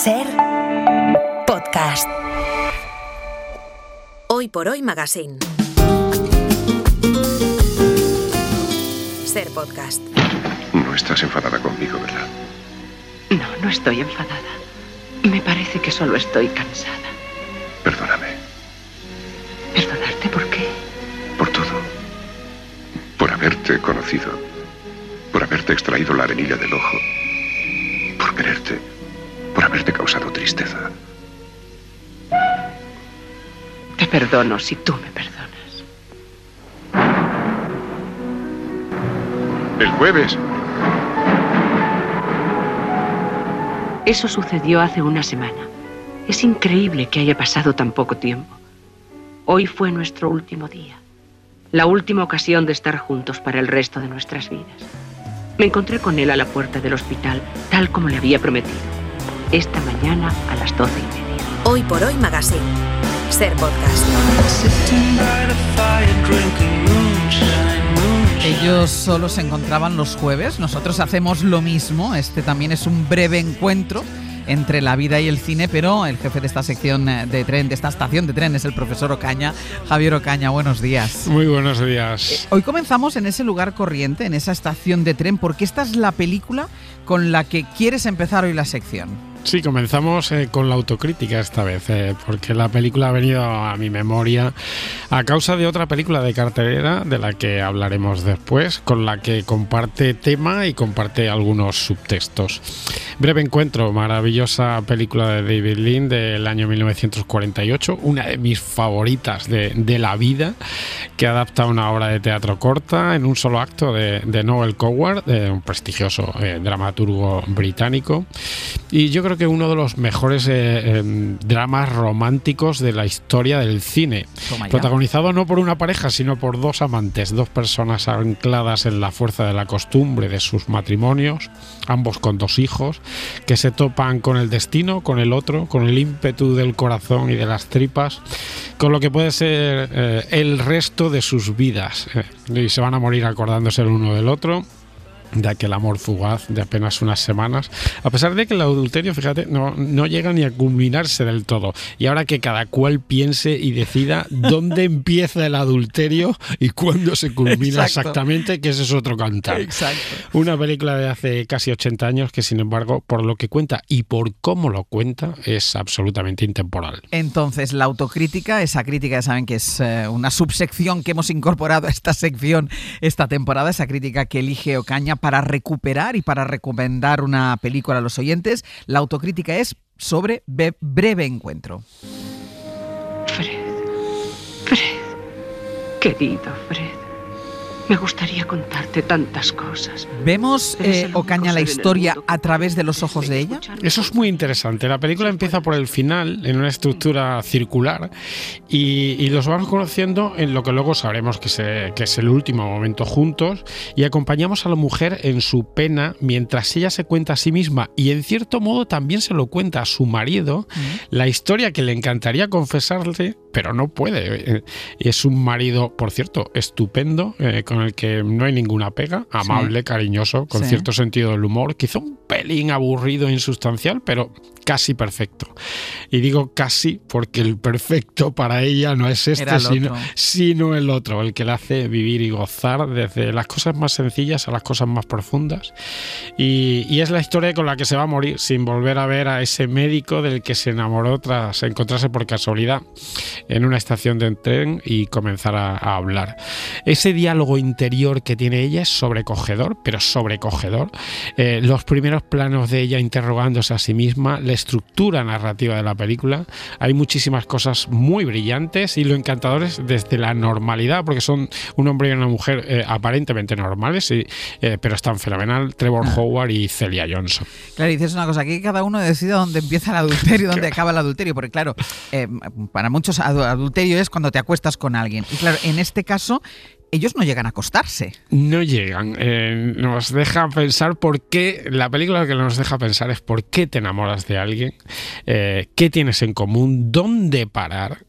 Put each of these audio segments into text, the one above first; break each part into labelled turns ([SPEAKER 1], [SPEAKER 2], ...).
[SPEAKER 1] Ser podcast. Hoy por hoy Magazine. Ser podcast.
[SPEAKER 2] No estás enfadada conmigo, ¿verdad?
[SPEAKER 3] No estoy enfadada. Me parece que solo estoy cansada.
[SPEAKER 2] Perdóname.
[SPEAKER 3] ¿Perdonarte por qué?
[SPEAKER 2] Por todo. Por haberte conocido. Por haberte extraído la arenilla del ojo. Por quererte. Por haberte causado tristeza.
[SPEAKER 3] Te perdono si tú me perdonas.
[SPEAKER 2] El jueves.
[SPEAKER 3] Eso sucedió hace una semana. Es increíble que haya pasado tan poco tiempo. Hoy fue nuestro último día. La última ocasión de estar juntos para el resto de nuestras vidas. Me encontré con él a la puerta del hospital, tal como le había prometido. Esta mañana a las 12:30.
[SPEAKER 1] Hoy por hoy Magazine. Ser podcast.
[SPEAKER 4] Ellos solo se encontraban los jueves, nosotros hacemos lo mismo. Este también es un breve encuentro entre la vida y el cine, pero el jefe de esta sección de tren, de esta estación de tren, es el profesor Ocaña. Javier Ocaña, buenos días.
[SPEAKER 5] Muy buenos días.
[SPEAKER 4] Hoy comenzamos en ese lugar corriente, en esa estación de tren, porque esta es la película con la que quieres empezar hoy la sección.
[SPEAKER 5] Sí, comenzamos con la autocrítica esta vez, porque la película ha venido a mi memoria a causa de otra película de cartelera, de la que hablaremos después, con la que comparte tema y comparte algunos subtextos. Breve encuentro, maravillosa película de David Lean del año 1948, una de mis favoritas de la vida, que adapta una obra de teatro corta en un solo acto de Noel Coward, un prestigioso dramaturgo británico. Y yo creo que uno de los mejores dramas románticos de la historia del cine. Protagonizado no por una pareja, sino por dos amantes, dos personas ancladas en la fuerza de la costumbre de sus matrimonios, ambos con dos hijos, que se topan con el destino, con el otro, con el ímpetu del corazón y de las tripas, con lo que puede ser el resto de sus vidas. Y se van a morir acordándose el uno del otro, de aquel amor fugaz de apenas unas semanas, a pesar de que el adulterio, fíjate, no llega ni a culminarse del todo. Y ahora que cada cual piense y decida dónde empieza el adulterio y cuándo se culmina. Exacto. Exactamente, que ese es otro cantar.
[SPEAKER 4] Exacto.
[SPEAKER 5] Una película de hace casi 80 años que, sin embargo, por lo que cuenta y por cómo lo cuenta, es absolutamente intemporal.
[SPEAKER 4] Entonces, la autocrítica, esa crítica, ya saben que es una subsección que hemos incorporado a esta sección esta temporada, esa crítica que elige Ocaña para recuperar y para recomendar una película a los oyentes. La autocrítica es sobre Breve encuentro.
[SPEAKER 3] Fred, querido Fred, me gustaría contarte tantas cosas.
[SPEAKER 4] ¿Vemos, Ocaña, la historia a través de los ojos de ella?
[SPEAKER 5] Eso es muy interesante. La película empieza por el final, en una estructura circular, y los vamos conociendo en lo que luego sabremos que es el último momento juntos, y acompañamos a la mujer en su pena mientras ella se cuenta a sí misma, y en cierto modo también se lo cuenta a su marido, la historia que le encantaría confesarle, pero no puede. Es un marido, por cierto, estupendo, con el que no hay ninguna pega, amable, sí, cariñoso, con cierto sentido del humor, quizá un pelín aburrido e insustancial, pero casi perfecto. Y digo casi porque el perfecto para ella no es este, sino el otro, el que le hace vivir y gozar desde las cosas más sencillas a las cosas más profundas. Y es la historia con la que se va a morir sin volver a ver a ese médico del que se enamoró tras encontrarse por casualidad en una estación de tren y comenzar a hablar. Ese diálogo interior que tiene ella es sobrecogedor, pero sobrecogedor. Los primeros planos de ella interrogándose a sí misma, la estructura narrativa de la película, hay muchísimas cosas muy brillantes, y lo encantador es desde la normalidad, porque son un hombre y una mujer aparentemente normales, pero están fenomenal. Trevor Howard y Celia Johnson.
[SPEAKER 4] Claro, dices una cosa, aquí cada uno decide dónde empieza el adulterio y dónde acaba el adulterio, porque claro, para muchos adulterio es cuando te acuestas con alguien, y claro, en este caso ellos no llegan a acostarse.
[SPEAKER 5] No llegan. Nos deja pensar por qué. La película lo que nos deja pensar es por qué te enamoras de alguien, qué tienes en común, dónde parar,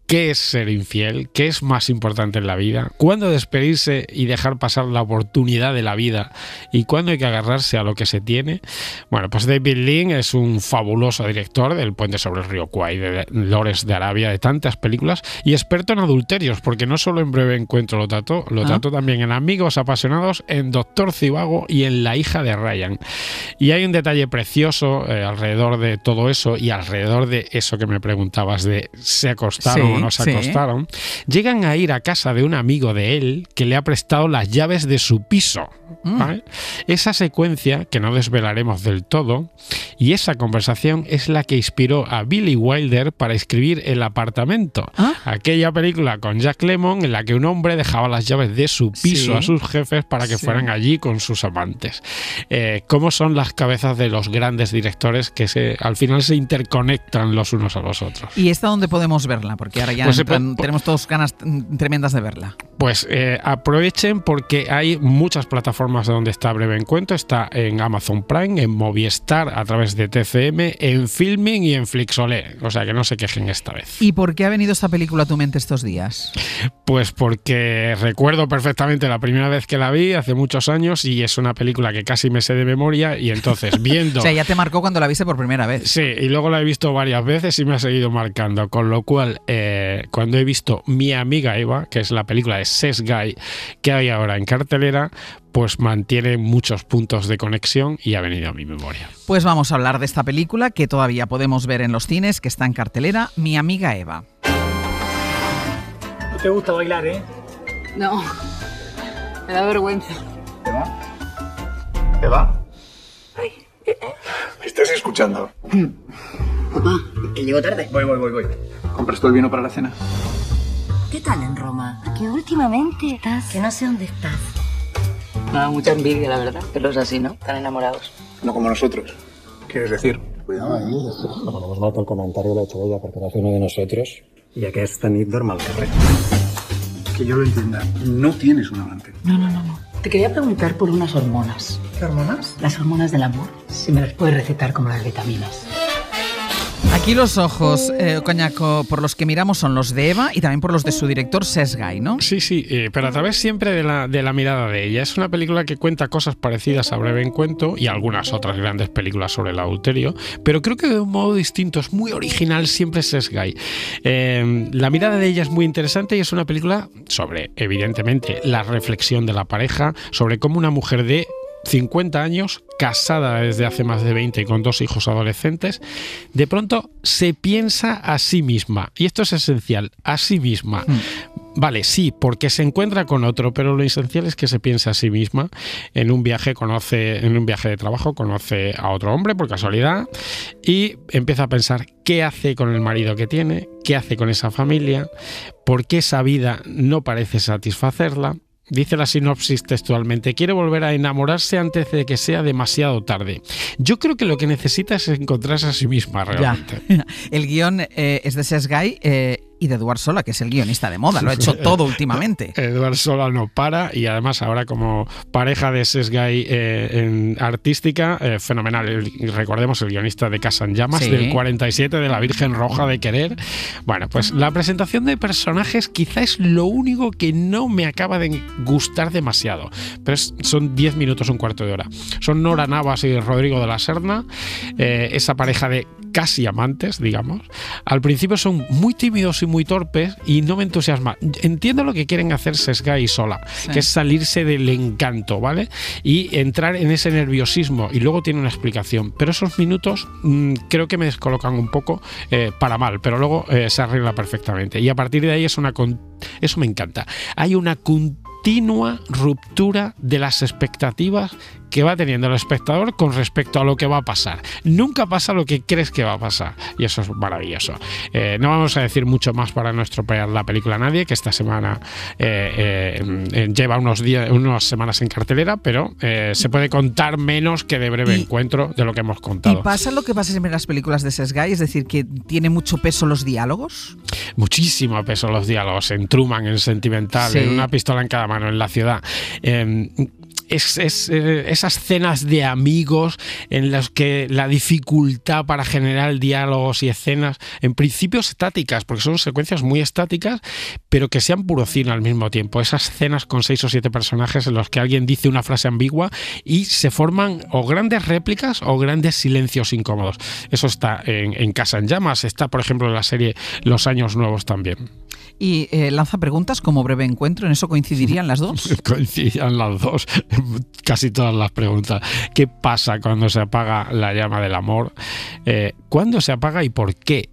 [SPEAKER 5] qué es ser infiel, qué es más importante en la vida, cuándo despedirse y dejar pasar la oportunidad de la vida y cuándo hay que agarrarse a lo que se tiene. Bueno, pues David Lean es un fabuloso director del Puente sobre el río Kwai, de Lores de Arabia, de tantas películas, y experto en adulterios, porque no solo en Breve Encuentro lo trató también en Amigos Apasionados, en Doctor Zivago y en La hija de Ryan. Y hay un detalle precioso alrededor de todo eso y alrededor de eso que me preguntabas de ¿se acostaron o no se acostaron? Llegan a ir a casa de un amigo de él que le ha prestado las llaves de su piso. ¿Vale? Esa secuencia, que no desvelaremos del todo, y esa conversación es la que inspiró a Billy Wilder para escribir El apartamento, aquella película con Jack Lemmon en la que un hombre dejaba las llaves de su piso a sus jefes para que fueran allí con sus amantes. ¿Cómo son las cabezas de los grandes directores que al final se interconectan los unos a los otros?
[SPEAKER 4] ¿Y esta dónde podemos verla? Porque ahora ya tenemos todos ganas tremendas de verla.
[SPEAKER 5] Pues aprovechen, porque hay muchas plataformas donde está Breve Encuentro. Está en Amazon Prime, en Movistar a través de TCM, en Filmin y en Flixolé. O sea que no se quejen esta vez.
[SPEAKER 4] ¿Y por qué ha venido esta película a tu mente estos días?
[SPEAKER 5] Pues porque recuerdo perfectamente la primera vez que la vi hace muchos años y es una película que casi me sé de memoria, y entonces viendo...
[SPEAKER 4] O sea, ya te marcó cuando la viste por primera vez.
[SPEAKER 5] Sí, y luego la he visto varias veces y me ha seguido marcando, con lo cual cuando he visto Mi amiga Eva, que es la película de Sesgay que hay ahora en cartelera, pues mantiene muchos puntos de conexión y ha venido a mi memoria.
[SPEAKER 4] Pues vamos a hablar de esta película que todavía podemos ver en los cines, que está en cartelera, Mi amiga Eva.
[SPEAKER 6] ¿No te gusta bailar,
[SPEAKER 7] No, me da vergüenza.
[SPEAKER 6] ¿Eva? ¿Eva? ¿Me estás escuchando?
[SPEAKER 7] Papá, que llego tarde.
[SPEAKER 6] Voy. ¿Compras tú el vino para la cena?
[SPEAKER 7] ¿Qué tal en Roma? Que últimamente estás... Que no sé dónde estás. Me da mucha envidia, la verdad, pero es así, ¿no? Están enamorados.
[SPEAKER 6] No como nosotros. ¿Quieres decir?
[SPEAKER 8] Cuidado ahí. Como nos nota el comentario lo ha hecho ella porque no hace uno de nosotros. Y aquesta nit dorm al carrer.
[SPEAKER 6] Que yo lo entienda, no tienes un amante.
[SPEAKER 7] No. Te quería preguntar por unas hormonas.
[SPEAKER 6] ¿Qué hormonas?
[SPEAKER 7] Las hormonas del amor. Si me las puedes recetar como las vitaminas.
[SPEAKER 4] Aquí los ojos, Coñaco, por los que miramos son los de Eva y también por los de su director Sesgay, ¿no?
[SPEAKER 5] Sí, pero a través siempre de la mirada de ella. Es una película que cuenta cosas parecidas a Breve Encuentro y algunas otras grandes películas sobre el adulterio, pero creo que de un modo distinto, es muy original siempre Sesgay. La mirada de ella es muy interesante y es una película sobre, evidentemente, la reflexión de la pareja, sobre cómo una mujer de 50 años, casada desde hace más de 20 y con 2 hijos adolescentes, de pronto se piensa a sí misma, y esto es esencial, a sí misma. Vale, sí, porque se encuentra con otro, pero lo esencial es que se piensa a sí misma. En un viaje de trabajo conoce a otro hombre por casualidad y empieza a pensar qué hace con el marido que tiene, qué hace con esa familia, por qué esa vida no parece satisfacerla. Dice la sinopsis textualmente: quiere volver a enamorarse antes de que sea demasiado tarde. Yo creo que lo que necesita es encontrarse a sí misma realmente.
[SPEAKER 4] Ya. El guión es de Sesgay y de Eduard Sola, que es el guionista de moda, lo ha hecho todo últimamente.
[SPEAKER 5] Eduard Sola no para, y además ahora como pareja de Sesgay artística, fenomenal. Recordemos el guionista de Casa en Llamas, del 47, de La Virgen Roja de Querer. Bueno, pues la presentación de personajes quizá es lo único que no me acaba de gustar demasiado, pero son 10 minutos, un cuarto de hora. Son Nora Navas y Rodrigo de la Serna, esa pareja de casi amantes, digamos. Al principio son muy tímidos y muy torpes y no me entusiasma. Entiendo lo que quieren hacer Sesgay y Sola, que es salirse del encanto, ¿vale? Y entrar en ese nerviosismo, y luego tiene una explicación, pero esos minutos creo que me descolocan un poco para mal, pero luego se arregla perfectamente, y a partir de ahí eso me encanta. Hay una continua ruptura de las expectativas que va teniendo el espectador con respecto a lo que va a pasar. Nunca pasa lo que crees que va a pasar, y eso es maravilloso. No vamos a decir mucho más para no estropear la película a nadie, que esta semana lleva unas semanas en cartelera, pero se puede contar menos que de Breve Encuentro de lo que hemos contado.
[SPEAKER 4] ¿Y pasa lo que pasa siempre en las películas de Sesgay? Es decir, que tiene mucho peso los diálogos.
[SPEAKER 5] Muchísimo peso los diálogos, en Truman, en Sentimental, en Una pistola en cada mano, en La ciudad. esas cenas de amigos en las que la dificultad para generar diálogos y escenas, en principio estáticas, porque son secuencias muy estáticas, pero que sean puro cine al mismo tiempo. Esas escenas con 6 o 7 personajes en los que alguien dice una frase ambigua y se forman o grandes réplicas o grandes silencios incómodos. Eso está en Casa en Llamas, está por ejemplo en la serie Los Años Nuevos también.
[SPEAKER 4] Y lanza preguntas como Breve Encuentro, ¿en eso coincidirían las dos?
[SPEAKER 5] Coincidían las dos, casi todas las preguntas. ¿Qué pasa cuando se apaga la llama del amor? ¿Cuándo se apaga y por qué?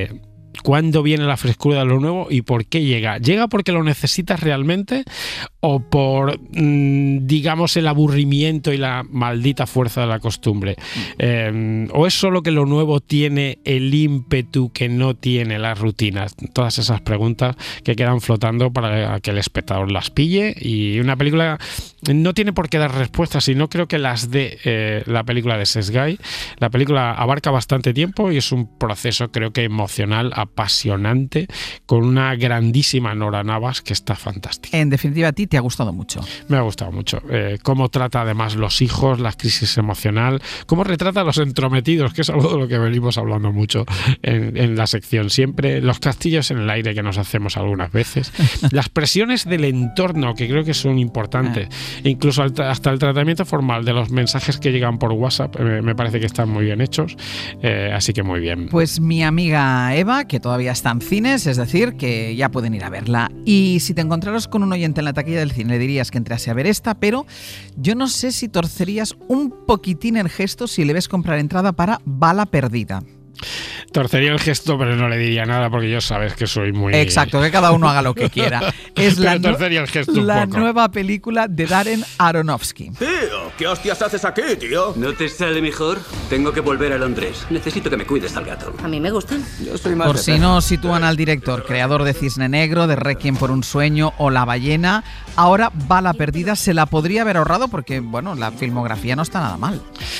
[SPEAKER 5] ¿Cuándo viene la frescura de lo nuevo y por qué llega? ¿Llega porque lo necesitas realmente o por, digamos, el aburrimiento y la maldita fuerza de la costumbre? ¿O es solo que lo nuevo tiene el ímpetu que no tiene las rutinas? Todas esas preguntas que quedan flotando para que el espectador las pille, y una película no tiene por qué dar respuestas, y no creo que las dé la película de Sesgay. La película abarca bastante tiempo y es un proceso, creo que emocional, apasionante, con una grandísima Nora Navas que está fantástica.
[SPEAKER 4] En definitiva, a ti te ha gustado mucho.
[SPEAKER 5] Me ha gustado mucho. Cómo trata además los hijos, la crisis emocional, cómo retrata a los entrometidos, que es algo de lo que venimos hablando mucho en la sección siempre, los castillos en el aire que nos hacemos algunas veces, las presiones del entorno, que creo que son importantes, incluso hasta el tratamiento formal de los mensajes que llegan por WhatsApp, me parece que están muy bien hechos, así que muy bien.
[SPEAKER 4] Pues mi amiga Eva, que todavía está en cines, es decir, que ya pueden ir a verla. Y si te encontraras con un oyente en la taquilla del cine, le dirías que entrase a ver esta, pero yo no sé si torcerías un poquitín el gesto si le ves comprar entrada para Bala Perdida.
[SPEAKER 5] Torcería el gesto, pero no le diría nada porque yo sabes que soy muy...
[SPEAKER 4] Exacto, que cada uno haga lo que quiera. Es
[SPEAKER 5] pero torcería el gesto un
[SPEAKER 4] la
[SPEAKER 5] poco.
[SPEAKER 4] nueva película de Darren Aronofsky.
[SPEAKER 9] Tío, ¿qué hostias haces aquí, tío?
[SPEAKER 10] ¿No te sale mejor? Tengo que volver a Londres. Necesito que me cuides al gato.
[SPEAKER 7] A mí me gustan.
[SPEAKER 9] Yo soy más
[SPEAKER 4] Por
[SPEAKER 9] de
[SPEAKER 4] si no sitúan al director, creador de Cisne Negro, de Requiem por un sueño o La ballena, ahora Bala Perdida se la podría haber ahorrado porque, bueno, la filmografía no está nada mal.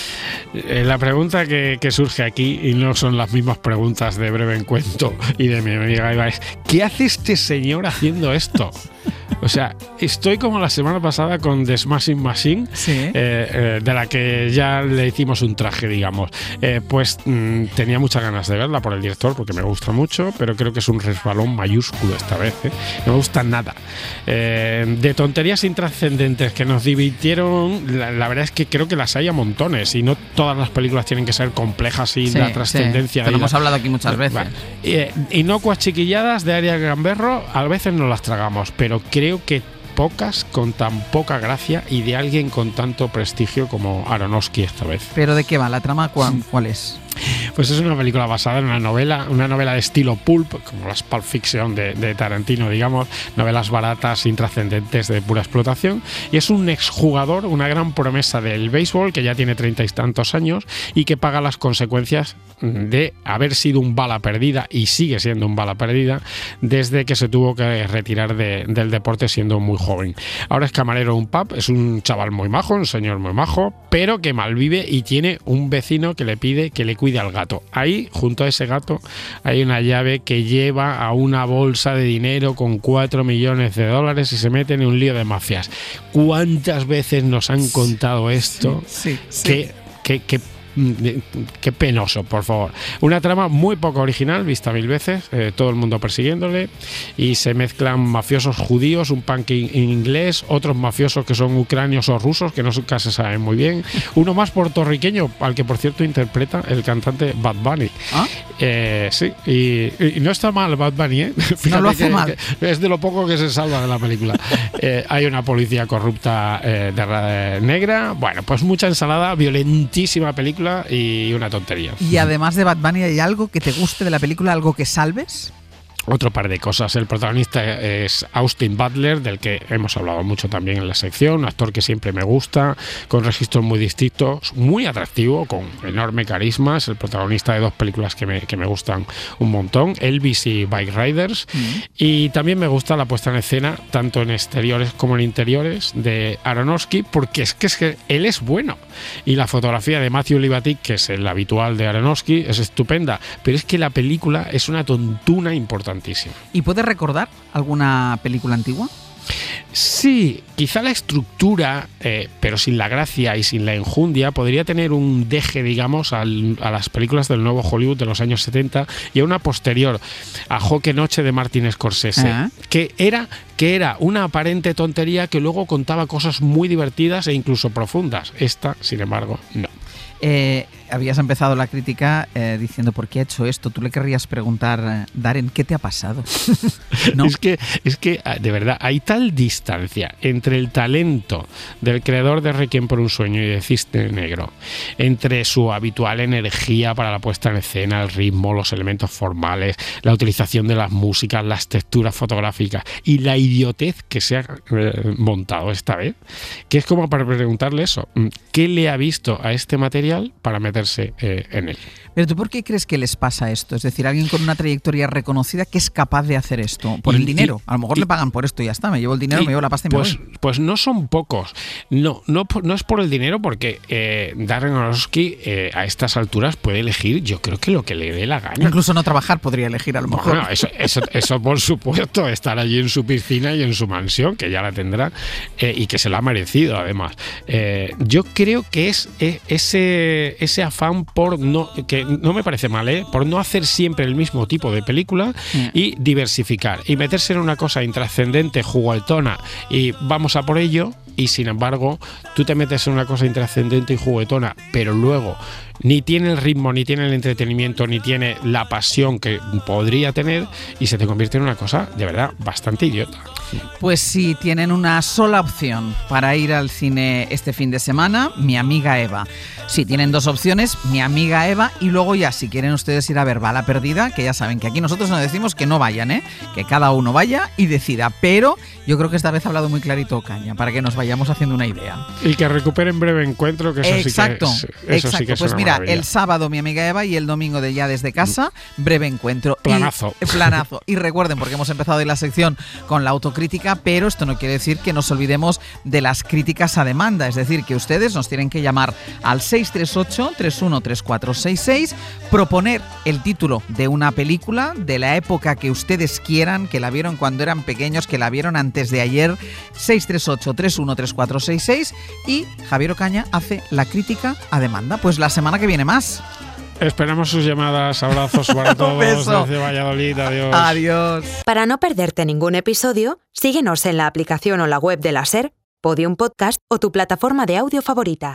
[SPEAKER 5] La pregunta que surge aquí, y no son las mismas preguntas de Breve Encuentro y de mi amiga Eva, es ¿qué hace este señor haciendo esto? O sea, estoy como la semana pasada con The Smashing Machine,
[SPEAKER 4] sí.
[SPEAKER 5] De la que ya le hicimos un traje, digamos. Pues tenía muchas ganas de verla por el director, porque me gusta mucho, pero creo que es un resbalón mayúsculo esta vez. No me gusta nada. De tonterías intrascendentes que nos divirtieron, la verdad es que creo que las hay a montones, y no todas las películas tienen que ser complejas y la trascendencia.
[SPEAKER 4] Pero hemos hablado aquí muchas veces.
[SPEAKER 5] Bueno, inocuas chiquilladas de Arias Gamberro, a veces nos las tragamos, pero creo que pocas con tan poca gracia y de alguien con tanto prestigio como Aronofsky esta vez.
[SPEAKER 4] ¿Pero de qué va? ¿La trama cuál es?
[SPEAKER 5] Pues es una película basada en una novela de estilo pulp, como las Pulp Fiction de Tarantino, digamos, novelas baratas, intrascendentes, de pura explotación, y es un exjugador, una gran promesa del béisbol, que ya tiene 30 y tantos años y que paga las consecuencias de haber sido un bala perdida, y sigue siendo un bala perdida, desde que se tuvo que retirar del deporte siendo muy joven. Ahora es camarero de un pub, es un chaval muy majo, un señor muy majo, pero que malvive y tiene un vecino que le pide que le cuide al gato. Ahí, junto a ese gato, hay una llave que lleva a una bolsa de dinero con $4 millones y se meten en un lío de mafias. ¿Cuántas veces nos han contado esto?
[SPEAKER 4] Sí.
[SPEAKER 5] Qué penoso, por favor. Una trama muy poco original, vista 1000 veces, todo el mundo persiguiéndole, y se mezclan mafiosos judíos, un punk inglés, otros mafiosos que son ucranios o rusos, que nunca se saben muy bien, uno más puertorriqueño, al que por cierto interpreta el cantante Bad Bunny.
[SPEAKER 4] ¿Ah?
[SPEAKER 5] Sí, y no está mal Bad Bunny, ¿eh?
[SPEAKER 4] No lo hace mal.
[SPEAKER 5] Es de lo poco que se salva de la película. Hay una policía corrupta negra, bueno, pues mucha ensalada, violentísima película y una tontería.
[SPEAKER 4] Y además de Bad Bunny, ¿hay algo que te guste de la película, algo que salves?
[SPEAKER 5] Otro par de cosas. El protagonista es Austin Butler, del que hemos hablado mucho también en la sección, un actor que siempre me gusta, con registros muy distintos, muy atractivo, con enorme carisma. Es el protagonista de dos películas que me gustan un montón, Elvis y Bike Riders. Y también me gusta la puesta en escena, tanto en exteriores como en interiores, de Aronofsky, porque es que él es bueno. Y la fotografía de Matthew Libatic, que es el habitual de Aronofsky, es estupenda, pero es que la película es una tontuna importante.
[SPEAKER 4] ¿Y puedes recordar alguna película antigua?
[SPEAKER 5] Sí, quizá la estructura, pero sin la gracia y sin la enjundia, podría tener un deje, digamos, a las películas del nuevo Hollywood de los años 70 y a una posterior, a Joque Noche de Martin Scorsese, que era una aparente tontería que luego contaba cosas muy divertidas e incluso profundas. Esta, sin embargo, no.
[SPEAKER 4] Habías empezado la crítica diciendo ¿por qué ha hecho esto? Tú le querrías preguntar, Darren, ¿qué te ha pasado? ¿No?
[SPEAKER 5] Es que de verdad hay tal distancia entre el talento del creador de Requiem por un sueño y de Cisne Negro, entre su habitual energía para la puesta en escena, el ritmo, los elementos formales, la utilización de las músicas, las texturas fotográficas y la idiotez que se ha montado esta vez, que es como para preguntarle eso, ¿qué le ha visto a este material para meterse en él?
[SPEAKER 4] Pero ¿tú por qué crees que les pasa esto? Es decir, alguien con una trayectoria reconocida que es capaz de hacer esto. ¿Por el dinero? A lo mejor le pagan por esto y ya está. Me llevo el dinero, me llevo la pasta y me voy.
[SPEAKER 5] Pues no son pocos. No es por el dinero, porque Darren Aronofsky a estas alturas puede elegir, yo creo que lo que le dé la gana.
[SPEAKER 4] Incluso no trabajar podría elegir a lo mejor.
[SPEAKER 5] Bueno, eso por supuesto, estar allí en su piscina y en su mansión, que ya la tendrá, y que se la ha merecido además. Yo creo que es ese afán por que no me parece mal, por no hacer siempre el mismo tipo de película y diversificar y meterse en una cosa intrascendente, juguetona y vamos a por ello. Y sin embargo, tú te metes en una cosa intrascendente y juguetona, pero luego ni tiene el ritmo, ni tiene el entretenimiento, ni tiene la pasión que podría tener y se te convierte en una cosa de verdad bastante idiota.
[SPEAKER 4] Pues si tienen una sola opción para ir al cine este fin de semana, Mi amiga Eva. Si tienen dos opciones, Mi amiga Eva, y luego ya si quieren ustedes ir a ver Bala Perdida, que ya saben que aquí nosotros no decimos que no vayan, que cada uno vaya y decida, pero yo creo que esta vez ha hablado muy clarito Ocaña, para que nos vayamos haciendo una idea.
[SPEAKER 5] Y que recuperen Breve Encuentro, que eso
[SPEAKER 4] exacto,
[SPEAKER 5] sí que es
[SPEAKER 4] pues
[SPEAKER 5] una
[SPEAKER 4] mira,
[SPEAKER 5] maravilla.
[SPEAKER 4] El sábado Mi amiga Eva y el domingo de Ya desde casa, Breve Encuentro.
[SPEAKER 5] Planazo.
[SPEAKER 4] Planazo. Y recuerden, porque hemos empezado hoy la sección con la autocrítica, pero esto no quiere decir que nos olvidemos de las críticas a demanda, es decir, que ustedes nos tienen que llamar al 638-313466, proponer el título de una película de la época que ustedes quieran, que la vieron cuando eran pequeños, que la vieron antes de ayer, 638-313466, y Javier Ocaña hace la crítica a demanda. Pues la semana que viene más.
[SPEAKER 5] Esperamos sus llamadas. Abrazos para todos desde Valladolid. Adiós.
[SPEAKER 4] Adiós.
[SPEAKER 1] Para no perderte ningún episodio, síguenos en la aplicación o la web de la SER, Podium Podcast o tu plataforma de audio favorita.